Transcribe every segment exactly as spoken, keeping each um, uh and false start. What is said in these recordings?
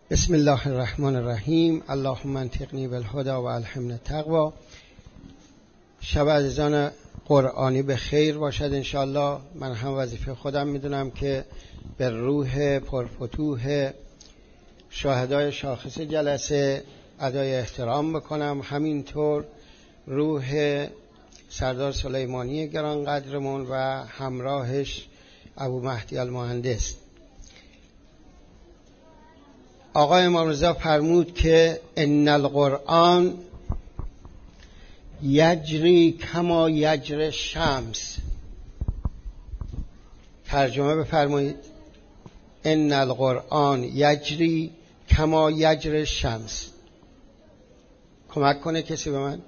بسم الله الرحمن الرحیم. اللهم انطقنی بالهدی و الهمنی التقوی. شب عزیزان قرآنی به خیر باشد انشاءالله. من هم وظیفه خودم میدونم که به روح پرفتوح شاهدای شاخص جلسه ادای احترام بکنم، همینطور روح سردار سلیمانی گرانقدرمون و همراهش ابو مهدی المهندس. آقا امام رضا فرمود که ان القرآن یجری کما یجری شمس. ترجمه بفرمایید. ان القرآن یجری کما یجری شمس. کمک کنه کسی به من؟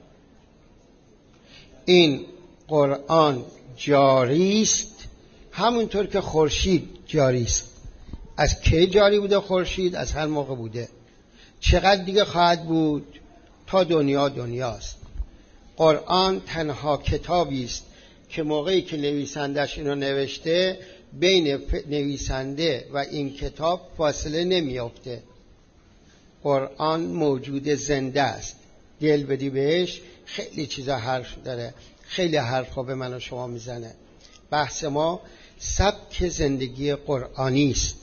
این قرآن جاری است همونطور که خورشید جاری است. از کی جاری بوده خورشید؟ از هر موقع بوده. چقدر دیگه خواهد بود؟ تا دنیا دنیاست. قرآن تنها کتابی است که موقعی که نویسندش اینو نوشته بین نویسنده و این کتاب فاصله نمیافته. قرآن موجود زنده است. دل بدی بهش خیلی چیزا حرف داره، خیلی حرفا به من و شما میزنه. بحث ما سبک زندگی قرآنی است.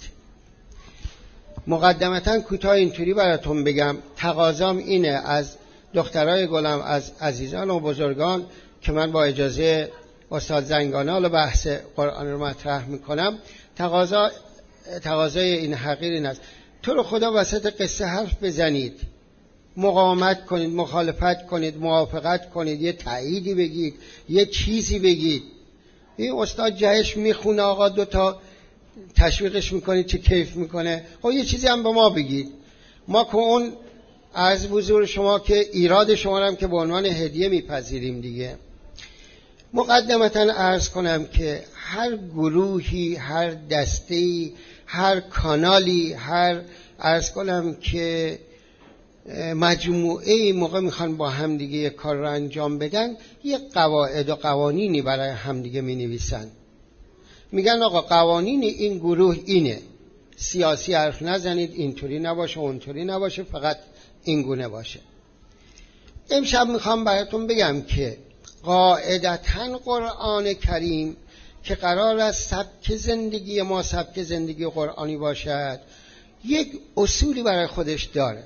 مقدمتا کوتاه اینطوری براتون بگم، تقاضام اینه از دخترای گلم، از عزیزان و بزرگان که من با اجازه استاد زنگانه حالا بحث قرآن رو مطرح میکنم. تقاضا تقاضای این حقیر این است: تو رو خدا وسط قصه حرف بزنید، مقاومت کنید، مخالفت کنید، موافقت کنید، یه تأییدی بگید، یه چیزی بگید. این استاد جهش میخونه آقا دوتا تشویقش میکنید، چه کیف میکنه. خب یه چیزی هم به ما بگید. ما که اون از حضور شما که ایراد شما هم که به عنوان هدیه میپذیریم دیگه. مقدمتا عرض کنم که هر گروهی، هر دسته‌ای، هر کانالی، هر عرض کنم که مجموعه موقع میخوان با همدیگه یک کار رو انجام بدن، یک قواعد و قوانینی برای همدیگه مینویسن. میگن آقا قوانین این گروه اینه، سیاسی حرف نزنید، اینطوری نباشه، اونطوری نباشه، فقط این گونه باشه. امشب میخوام براتون بگم که قاعدتاً قرآن کریم که قرار است سبک زندگی ما سبک زندگی قرآنی باشد، یک اصولی برای خودش داره.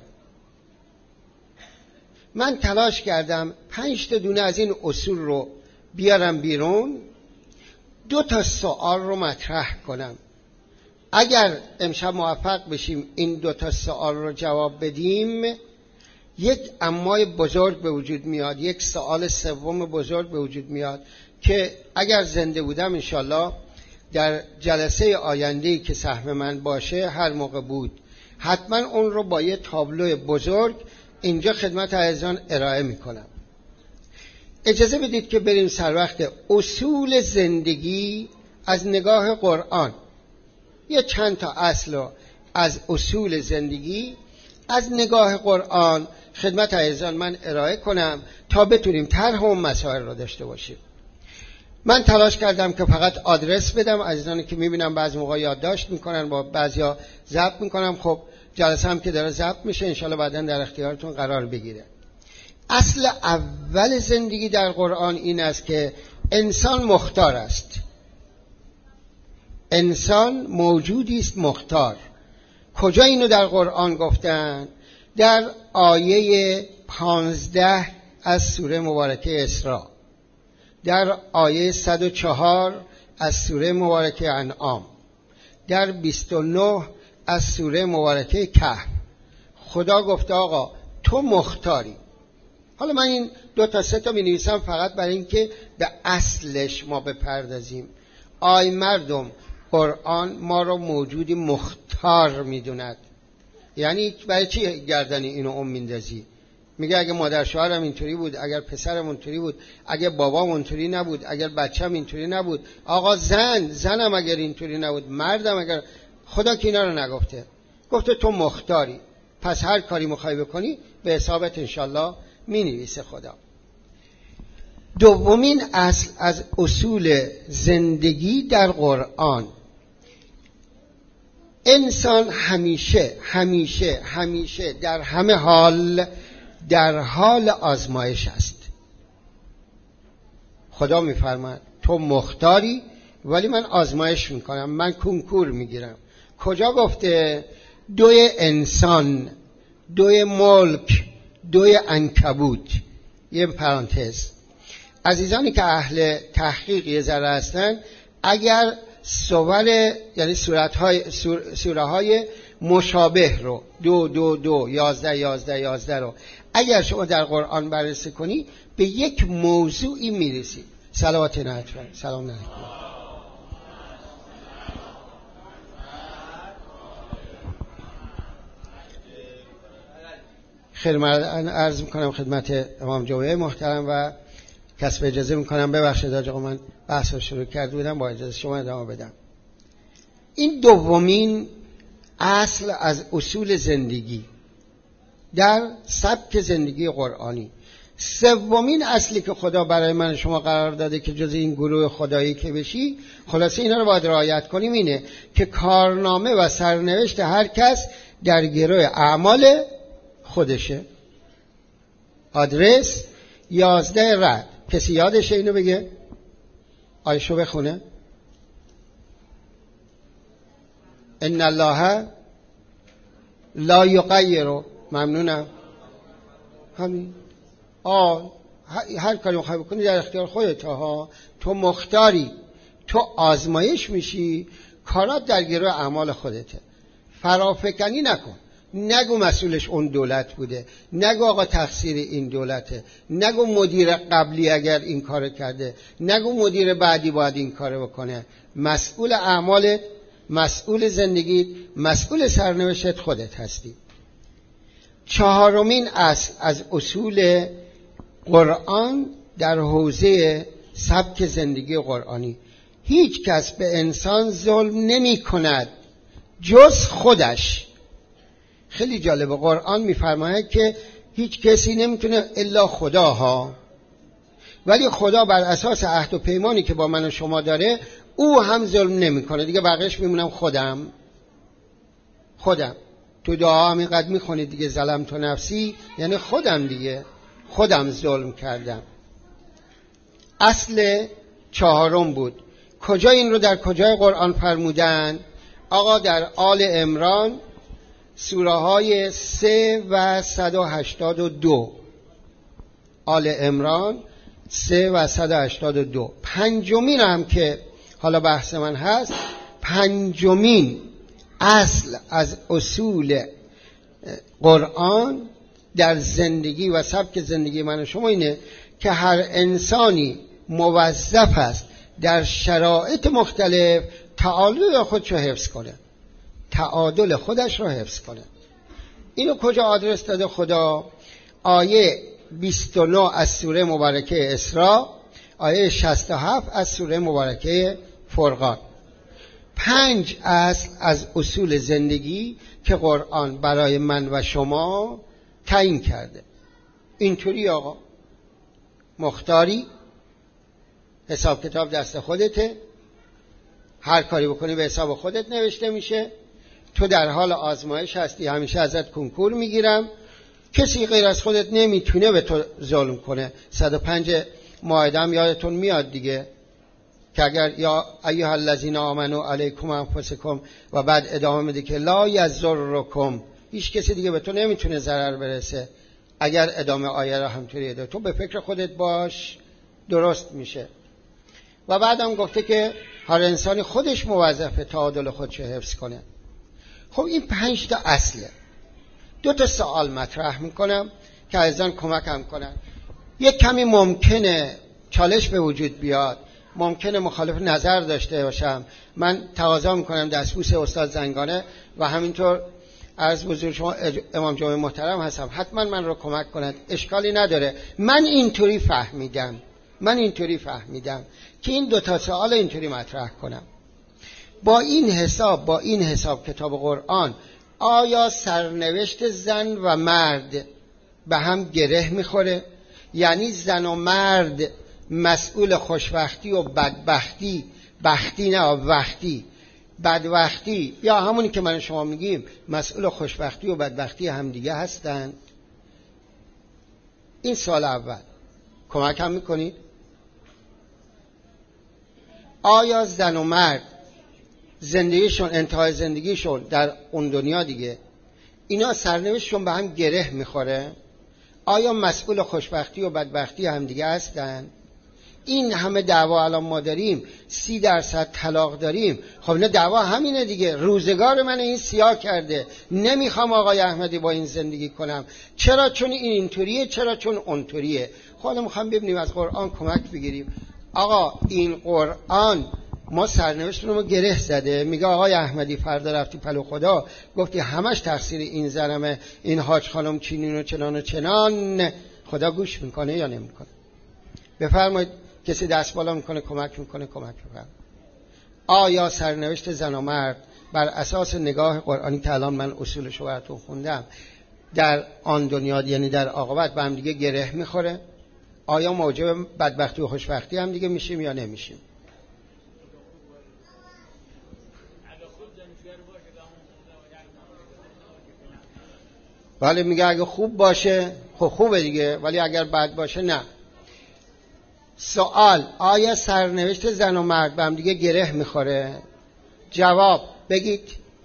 من تلاش کردم پنج تا دونه از این اصول رو بیارم بیرون، دو تا سوال رو مطرح کنم. اگر امشب موفق بشیم این دو تا سوال رو جواب بدیم، یک امای بزرگ به وجود میاد، یک سوال سوم بزرگ به وجود میاد که اگر زنده بودم انشالله در جلسه آینده‌ای که سهم من باشه، هر موقع بود، حتما اون رو با یه تابلو بزرگ اینجا خدمت عزیزان ارائه میکنم. اجازه بدید که بریم سر وقت اصول زندگی از نگاه قرآن. یه چند تا اصل از اصول زندگی از نگاه قرآن خدمت عزیزان من ارائه کنم تا بتونیم طرح اون مسائل رو داشته باشیم. من تلاش کردم که فقط آدرس بدم. عزیزانی که میبینم بعضی موقع یادداشت میکنن، با بعضیا ضبط میکنم. خب جلسه هم که داره ضبط میشه انشالله بعداً در اختیارتون قرار بگیره. اصل اول زندگی در قرآن این است که انسان مختار است. انسان موجودی است مختار. کجا اینو در قرآن گفتن؟ در آیه پانزده از سوره مبارکه اسراء، در آیه صد و چهار از سوره مبارکه انعام، در بیست و نه از سوره مبارکه کهف. خدا گفته آقا تو مختاری. حالا من این دو تا سه تا می نویسم فقط برای اینکه به اصلش ما بپردازیم. آی مردم، قرآن ما رو موجودی مختار می دوند. یعنی برای چی گردن اینو ام میندازی؟ میگه اگه مادر شوهرم اینطوری بود، اگر پسرم اینطوری بود، اگه بابام اینطوری نبود، اگر بچه‌م اینطوری نبود، آقا زن زنم اگر اینطوری نبود، مردم اگر. خدا که اینا رو نگفته. گفته تو مختاری، پس هر کاری میخوای بکنی به حسابت انشالله می نویسه خدا. دومین اصل از اصول زندگی در قرآن، انسان همیشه همیشه همیشه در همه حال در حال آزمایش است. خدا میفرماید تو مختاری ولی من آزمایش میکنم، من کنکور میگیرم. کجا گفته؟ دوی انسان، دوی ملک، دوی عنکبوت. یه پرانتز، عزیزانی که اهل تحقیق یه ذره هستن، اگر صور یعنی صورت‌های سوره های مشابه رو دو دو دو یازده یازده یازده رو اگر شما در قرآن بررسی کنی به یک موضوعی میرسی. صلوات نهتون سلام علیکم. خیلی ممنون عرض میکنم خدمت امام جمعه محترم و کسب اجازه میکنم ببخشید آقا من بحث رو شروع کرده بودم، با اجازه شما ادامه بدم. این دومین اصل از اصول زندگی در سبک زندگی قرآنی. سومین اصلی که خدا برای من شما قرار داده که جز این گروه خدایی که بشی، خلاصه اینا رو باید رعایت کنیم، اینه که کارنامه و سرنوشت هر کس در گروه اعمال خودشه. آدرس یازده رد. کسی یادشه اینو بگه؟ آیشو بخونه. ان الله لا یغیر. ممنونم. همین. آه هر کاری میخوای بکنی در اختیار خودت ها. تو مختاری، تو آزمایش میشی، کارات در گروه اعمال خودته. فرافکنی نکن. نگو مسئولش اون دولت بوده، نگو آقا تقصیر این دولته، نگو مدیر قبلی اگر این کار کرده، نگو مدیر بعدی باید این کار بکنه. مسئول اعمالت، مسئول زندگیت، مسئول سرنوشتت خودت هستی. چهارمین اصل از اصول قرآن در حوزه سبک زندگی قرآنی، هیچ کس به انسان ظلم نمی کند جز خودش. خیلی جالبه، قرآن میفرماید که هیچ کسی نمیتونه الا خداها، ولی خدا بر اساس عهد و پیمانی که با من و شما داره او هم ظلم نمیکنه. دیگه بقیش میمونم خودم خودم تو دعا هم اینقدر میخونید دیگه، ظلم تو نفسی، یعنی خودم دیگه، خودم ظلم کردم. اصل چهارم بود. کجا این رو در کجای قرآن فرمودن؟ آقا در آل عمران سوره های سه و صد و هشتاد و دو. آل عمران سه و صد و هشتاد و دو. پنجمین هم که حالا بحث من هست، پنجمین اصل از اصول قرآن در زندگی و سبک زندگی من و شما اینه که هر انسانی موظف است در شرایط مختلف تعادل خودش رو حفظ کنه، تعادل خودش رو حفظ کنه. اینو کجا آدرس داده خدا؟ آیه بیست و نه از سوره مبارکه اسراء، آیه شصت و هفت از سوره مبارکه فرقان. پنج اصل از اصول زندگی که قرآن برای من و شما تعیین کرده. اینطوری آقا، مختاری، حساب کتاب دست خودته، هر کاری بکنی به حساب خودت نوشته میشه، تو در حال آزمایش هستی، همیشه ازت کنکور میگیرم، کسی غیر از خودت نمیتونه به تو ظلم کنه. صد و پنج مائده هم یادتون میاد دیگه که اگر یا ایها الذین آمنوا علیکم انفسکم و بعد ادامه میده که لا یضرکم، هیچ کسی دیگه به تو نمیتونه ضرر برسه. اگر ادامه آیه را همطوری ده تو به فکر خودت باش، درست میشه. و بعدم گفته که هر انسانی خودش موظفه تعادل خودش حفظ کنه. خب این پنج تا اصله. دو تا سوال مطرح میکنم که عزیزان کمکم کنن. یک کمی ممکنه چالش به وجود بیاد، ممکنه مخالف نظر داشته باشم. من تقاضا میکنم دستبوس استاد زنگانه و همینطور عرض بزرگ شما امام جمعه محترم هستم، حتما من رو کمک کنند. اشکالی نداره. من اینطوری فهمیدم من اینطوری فهمیدم که این دو تا سوال اینطوری مطرح کنم. با این حساب با این حساب کتاب قرآن آیا سرنوشت زن و مرد به هم گره میخوره؟ یعنی زن و مرد مسئول خوشبختی و بدبختی، بختی نه وقتی، بدبختی یا همونی که من شما میگیم مسئول خوشبختی و بدبختی همدیگه هستن؟ این سال اول کمک هم میکنید؟ آیا زن و مرد زندگیشون، انتهای زندگیشون در اون دنیا دیگه، اینا سرنوشتشون به هم گره میخوره؟ آیا مسئول خوشبختی و بدبختی همدیگه هستن؟ این همه دعوا الان ما داریم، سی درصد طلاق داریم. خب نه دعوا همینه دیگه، روزگار من این سیاه کرده، نمیخوام آقای احمدی با این زندگی کنم. چرا؟ چون این اینطوریه، چرا؟ چون اونطوریه. خب میخوام ببینیم از قرآن کمک بگیریم. آقا این قرآن ما سرنوشت رو گره زده، میگه آقای احمدی فردا رفتی پلو خدا گفتی همش تقصیر این زنمه، این حاج خانم چینین و چنان و چنان. خدا گوش میکنه یا نمیکنه؟ بفرمایید. کسی دست بالا میکنه کمک میکنه کمک بفرمایید. آیا سرنوشت زن و مرد بر اساس نگاه قرآنی که الان من اصولش رو براتون خوندم در آن دنیا، یعنی در عاقبت، به هم دیگه گره میخوره؟ آیا موجب بدبختی و خوشبختی هم دیگه میشیم یا نمیشیم؟ ولی میگه اگه خوب باشه خب خوبه دیگه، ولی اگر بد باشه نه. سوال: آیا سرنوشت زن و مرد به هم دیگه گره میخوره؟ جواب بگید.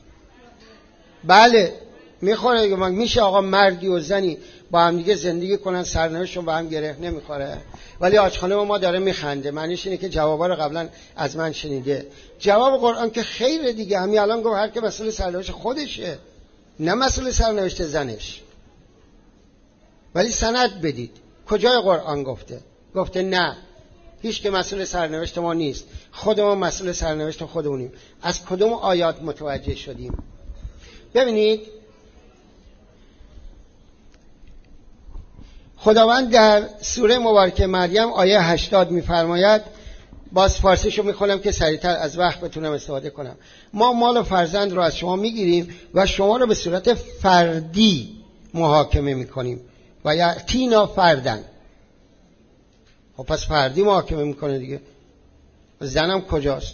بله میخوره دیگه. میشه آقا مردی و زنی با هم دیگه زندگی کنن سرنوشتشون به هم گره نمیخوره؟ ولی آج خانم ما داره میخنده، معنیش اینه که جوابا رو قبلا از من شنیده. جواب قرآن که خیره دیگه، همین الان گفت هر که مسئول سرنوشت خودشه، نه مسئول سرنوشت زنش. ولی سند بدید کجای قرآن گفته؟ گفته نه، هیچ که مسئول سرنوشت ما نیست، خودمون مسئول سرنوشت خودمونیم. از کدوم آیات متوجه شدیم؟ ببینید خداوند در سوره مبارکه مریم آیه هشتاد میفرماید، باز فارسیشو میخونم که سریعتر از وقت بتونم استفاده کنم. ما مال و فرزند رو از شما میگیریم و شما رو به صورت فردی محاکمه میکنیم و یأتینا فردن. خب پس فردی محاکمه میکنه دیگه، زنم کجاست؟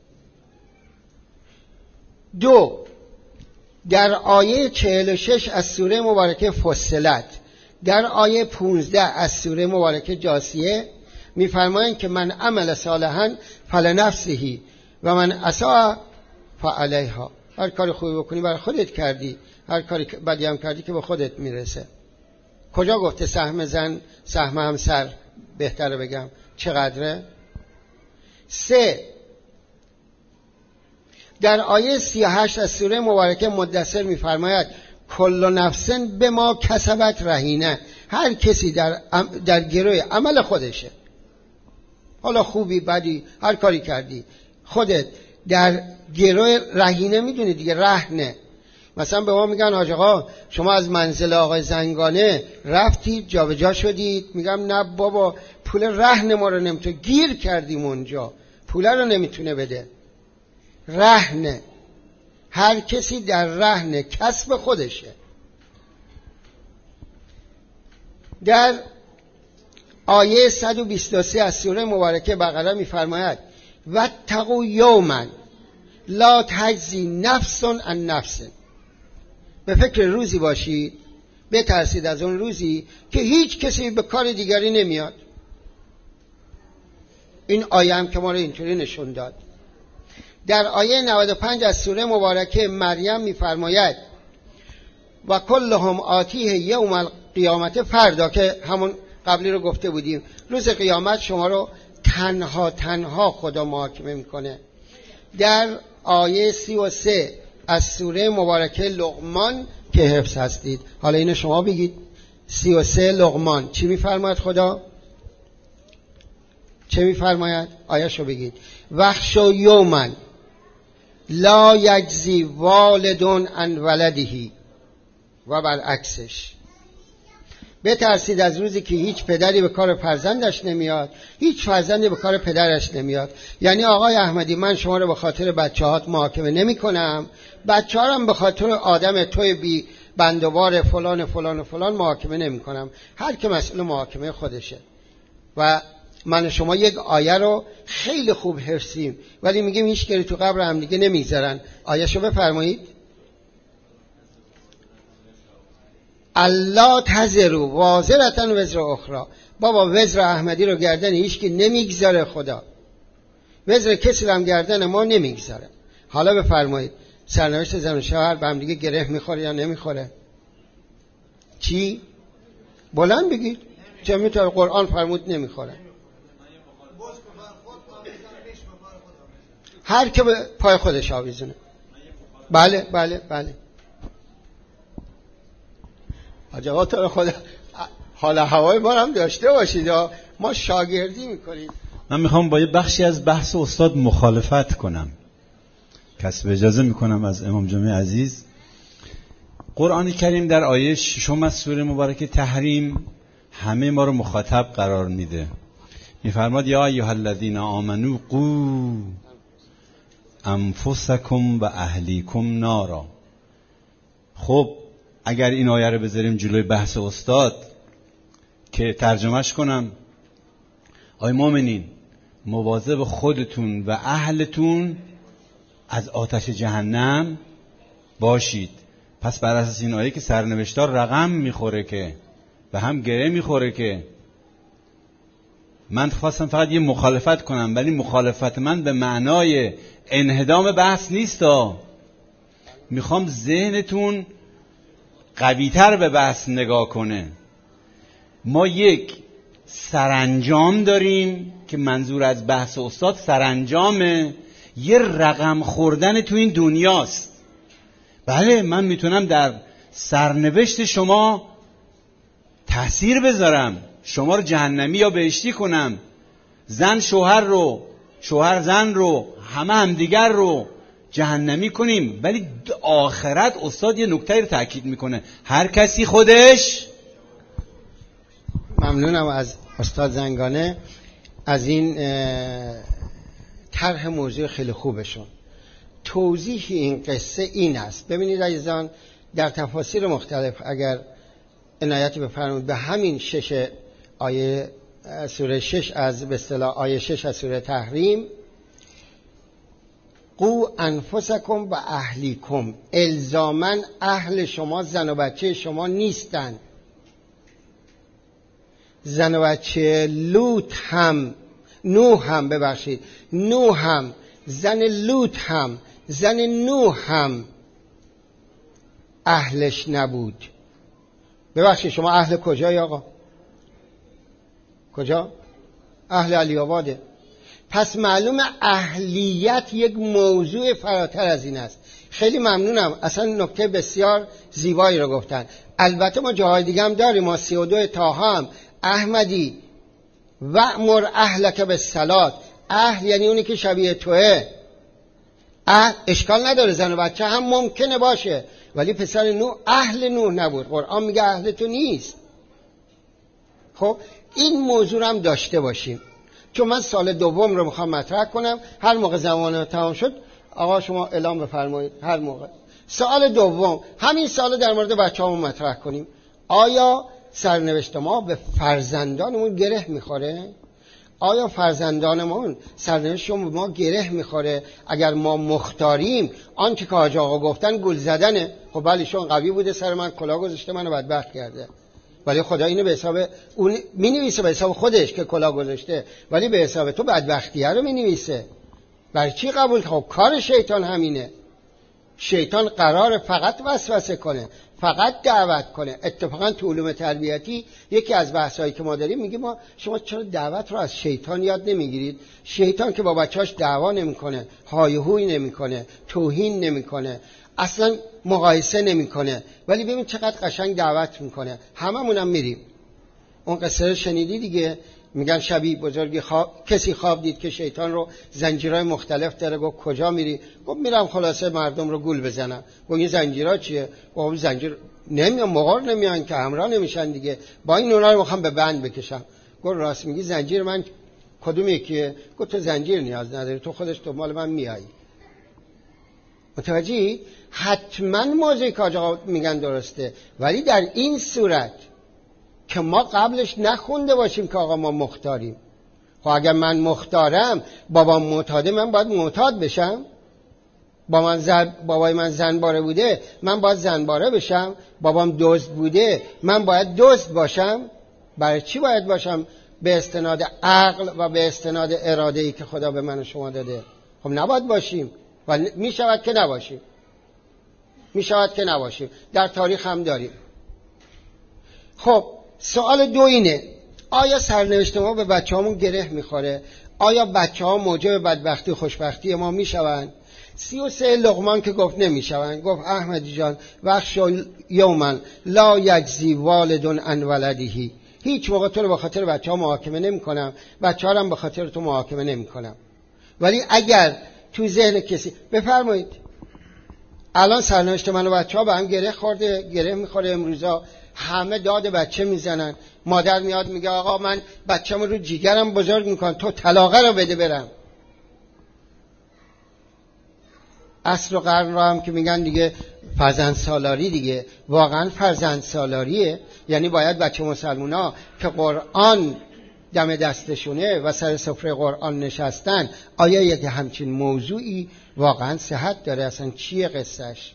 دو، در آیه چهل و شش از سوره مبارکه فصلت، در آیه پونزده از سوره مبارکه جاثیه میفرمایند که من عمل صالحا فلنفسه و من اساء فعلیها. هر کاری خوبی بکنی برای خودت کردی، هر کاری بدی هم کردی که به خودت میرسه. کجا گفته سهم زن سهم همسر بهتره بگم چقدره؟ سه، در آیه سی و هشت از سوره مبارکه مدثر میفرماید کل نفس بما کسبت رهینه. هر کسی در در گروه عمل خودشه، حالا خوبی بدی هر کاری کردی خودت در گروه رهینه. میدونی دیگه رهنه. مثلا به ما میگن حاج آقا شما از منزل آقای زنگانه رفتید جابجا شدید، میگم نه بابا پول رهن ما رو نمیتونه، گیر کردیم اونجا، پول رو نمیتونه بده. رهنه، هر کسی در رهن کسب خودشه. در آیه صد و بیست و سه از سوره مبارکه بقره میفرماید واتقوا یوما لا تجزی نفس عن نفس. به فکر روزی باشید، بترسید از اون روزی که هیچ کسی به کار دیگری نمیاد. این آیه هم که ما رو اینطوری نشون داد. در آیه نود و پنج از سوره مبارکه مریم میفرماید و کلهم آتیه یوم القیامت، فردا که همون قبلی رو گفته بودیم، روز قیامت شما رو تنها تنها خدا محاکمه میکنه. در آیه سی و سه از سوره مبارکه لقمان که حفظ هستید، حالا اینو شما بگید. سی و سه لقمان چی میفرماید خدا؟ چه میفرماید؟ آیه‌شو بگید. وخشو یومن لا یجزی والدون عن ولده، و برعکسش. بترسید از روزی که هیچ پدری به کار فرزندش نمیاد، هیچ فرزندی به کار پدرش نمیاد. یعنی آقای احمدی من شما رو به خاطر بچه‌هات محاکمه نمی کنم، بچه‌ها هم به خاطر آدم توی بی بندوار فلان فلان فلان محاکمه نمی کنم. هر که مسئول محاکمه خودشه. و من و شما یک آیه رو خیلی خوب حفظیم ولی میگیم هیچ کاری تو قبر هم دیگه نمیذارن. آیه شو بفرمایید. الله تزرو وازرتن وزر اخرى. بابا وزر احمدی رو گردن هیچ کی نمیگذاره، خدا وزر کسی رو هم گردن ما نمیگذاره. حالا بفرمایید سرنوشت زن و شوهر به هم دیگه گره میخوره یا نمیخوره؟ چی؟ بلند بگید. چه میتونه قرآن فرمود نمیخوره. هر که به پای خودش آویزونه. بله بله بله. آجاقا تو رو خدا حال هوای ما هم داشته باشید، ما شاگردی میکنیم. من میخوام با یه بخشی از بحث استاد مخالفت کنم، کسب اجازه میکنم از امام جمعه عزیز. قرآن کریم در آیه ششم از سوره مبارکه تحریم همه ما رو مخاطب قرار میده. میفرماد یا ایها الذین آمنو قوا انفسکم و اهلیکم نارا. خب اگر این آیه رو بذاریم جلوی بحث استاد که ترجمهش کنم، آی مومنین مواظب خودتون و اهلتون از آتش جهنم باشید. پس بر اساس این آیه که سرنوشتار رقم میخوره که و هم گره میخوره که من خواستم فقط یه مخالفت کنم، ولی مخالفت من به معنای انهدام بحث نیستا. میخوام ذهنتون قوی‌تر به بحث نگاه کنه. ما یک سرانجام داریم که منظور از بحث استاد سرانجامه، یه رقم خوردن تو این دنیاست. بله من میتونم در سرنوشت شما تأثیر بذارم، شما رو جهنمی یا بهشتی کنم، زن شوهر رو، شوهر زن رو، همه همدیگر رو جهنمی کنیم. ولی آخرت استاد یه نکته رو تأکید میکنه، هر کسی خودش. ممنونم از استاد زنگانه از این طرح موضوع خیلی خوبشون. توضیح این قصه این است. ببینید عزیزان، در تفاسیر مختلف اگر عنایتی بفرمایید به همین شش آیه سوره شش از به اصطلاح آیه شش از سوره تحریم، قو انفسکم و اهلیکم، الزاماً اهل شما زن و بچه شما نیستن. زن و بچه لوط هم، نوح هم ببخشید نوح هم، زن لوط هم، زن نوح هم اهلش نبود. ببخشید شما اهل کجایی آقا؟ کجا؟ اهل علی آباده. پس معلوم اهلیت یک موضوع فراتر از این است. خیلی ممنونم، اصلا نکته بسیار زیبایی رو گفتن. البته ما جاهای دیگه هم داریم، ما سی و دو طه هم احمدی وأمر اهلک بالصلاة، اهل یعنی اونی که شبیه توه. اهل اشکال نداره، زن و بچه هم ممکنه باشه، ولی پسر نوح اهل نوح نبود. قرآن میگه اهل تو نیست. خب این موضوع هم داشته باشیم، چون من سال دوم رو میخوام مطرح کنم. هر موقع زمان تمام شد آقا شما اعلام بفرمایید. هر موقع سال دوم همین سال در مورد بچه‌هامون مطرح کنیم. آیا سرنوشت ما به فرزندانمون گره میخوره؟ آیا فرزندانمون سرنوشتشون به ما گره میخوره؟ اگر ما مختاریم آنچه که حاج آقا گفتن گل زدنه. خب بله شون قوی بوده سر من کلاه گذاشته منو بدبخت کرده، ولی خدا اینو به حساب اون مینویسه، به حساب خودش که کلاه گذاشته، ولی به حساب تو بدبختیه رو مینویسه. برای چی قبول؟ خب کار شیطان همینه. شیطان قرار فقط وسوسه کنه، فقط دعوت کنه. اتفاقا تو علوم تربیتی یکی از بحثایی که ما داریم میگه ما شما چرا دعوت رو از شیطان یاد نمیگیرید؟ شیطان که با بچه‌اش دعوا نمیکنه، های هوی نمیکنه، توهین نمیکنه، اصلا مقایسه نمیکنه، ولی ببین چقدر قشنگ دعوت میکنه. هممونم میریم. اون قصه رو شنیدی دیگه، میگن شبی بزرگی خواب، کسی خواب دید که شیطان رو زنجیرهای مختلف داره. گفت کجا میری؟ گفت میرم خلاصه مردم رو گول بزنم. گفت این زنجیرها چیه؟ گفت زنجیر نمیان، مغار نمیان که همراه نمیشن دیگه، با این اونا رو میخوام به بند بکشم. گفت راست میگی، زنجیر من کدوم یکیه؟ گفت تو زنجیر نیاز نداری، تو خودش دنبال من میایی. متوجهی؟ حتما موضوعی که آقا میگن درسته، ولی در این صورت که ما قبلش نخونده باشیم که آقا ما مختاریم. خب اگر من مختارم، بابام معتاده، من باید معتاد بشم؟ با من زن، بابای من زنباره بوده، من باید زنباره بشم؟ بابام دزد بوده، من باید دزد باشم؟ برای چی باید باشم؟ به استناد عقل و به استناد اراده‌ای که خدا به من و شما داده. خب نباید باشیم و می شود که نباشیم، می شود که نباشیم، در تاریخ هم داریم. خب سوال دو اینه، آیا سرنوشت ما به بچه هامون گره میخوره؟ آیا بچه ها موجب بدبختی و خوشبختی ما میشوند؟ سی و سه لقمان که گفت نمیشوند، گفت احمدی جان وخش یوما لا یجزی والدون عن ولده، هیچ موقع تو رو به خاطر بچه ها محاکمه نمی کنم، بچه ها رو هم به خاطر تو محاکمه نمی کنم. ولی اگر تو ذهن کسی، بفرمایید الان سرنوشت من و بچه ها به هم گره خورده، گره میخوره. امروزا همه داد بچه میزنن، مادر میاد میگه آقا من بچه‌م رو جیگرم بزرگ میکنم، تو طلاقه رو بده برم. عصر و قرن رو هم که میگن دیگه فرزند سالاری، دیگه واقعا فرزند سالاریه؟ یعنی باید بچه مسلمونا که قرآن دم دستشونه و سر سفره قرآن نشستن، آیا یک همچین موضوعی واقعا صحت داره؟ اصلا چیه قصهش؟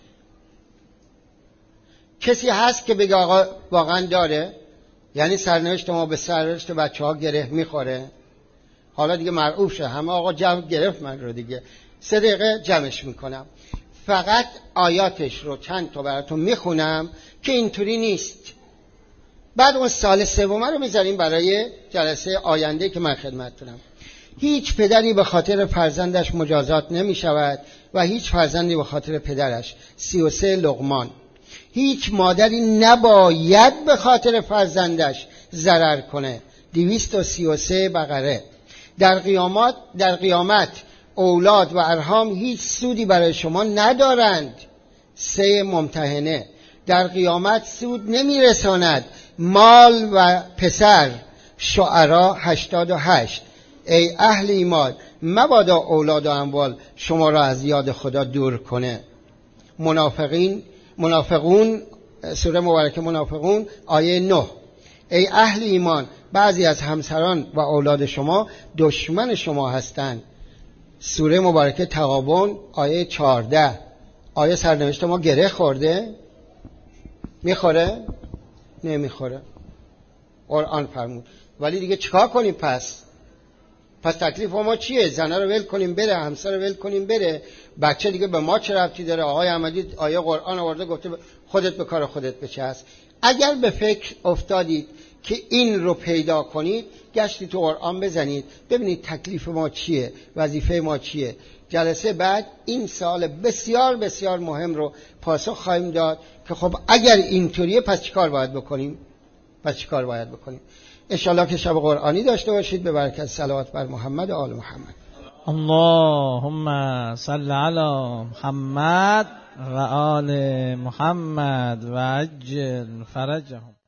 کسی هست که بگه آقا واقعا داره؟ یعنی سرنوشت ما به سرنوشت بچه ها گره میخوره؟ حالا دیگه مرعوب شه، همه آقا جمع گرفت من رو دیگه، سه دقیقه جمعش میکنم. فقط آیاتش رو چند تا براتون میخونم که اینطوری نیست. بعد اون سال سوم رو میذاریم برای جلسه آینده که من خدمتتونم. هیچ پدری به خاطر فرزندش مجازات نمی شود و هیچ فرزندی به خاطر پدرش. سی و سه لقمان. هیچ مادری نباید به خاطر فرزندش ضرر کنه. دویست و سی و سه بقره. در قیامت در قیامت اولاد و ارحام هیچ سودی برای شما ندارند. سه ممتحنه. در قیامت سود نمیرساند مال و پسر. شعرا هشتاد و هشت. ای اهل ایمان مبادا اولاد و اموال شما را از یاد خدا دور کنه. منافقین منافقون سوره مبارکه منافقون آیه نه. ای اهل ایمان بعضی از همسران و اولاد شما دشمن شما هستند. سوره مبارکه تغابن آیه چهارده. آیه سرنوشت ما گره خورده؟ میخوره؟ نمیخوره. قرآن فرمود. ولی دیگه چیکار کنیم پس؟ پس تکلیف ما چیه؟ زنه رو ول کنیم بره، همسر رو ول کنیم بره، بچه دیگه به ما چه ربطی داره؟ آقای احمدی آیه قرآن آورده گفته خودت به کار خودت بچسب. اگر به فکر افتادید که این رو پیدا کنید، گشتی تو قرآن بزنید ببینید تکلیف ما چیه، وظیفه ما چیه. جلسه بعد این سوال بسیار بسیار مهم رو پاسخ خواهیم داد که خب اگر اینطوریه پس چیکار باید بکنیم؟ پس چیکار باید بکنیم؟ انشالله که شب قرآنی داشته باشید. به برکت صلوات بر محمد و آل محمد. اللهم صل علی محمد و آل محمد و عجل فرجهم.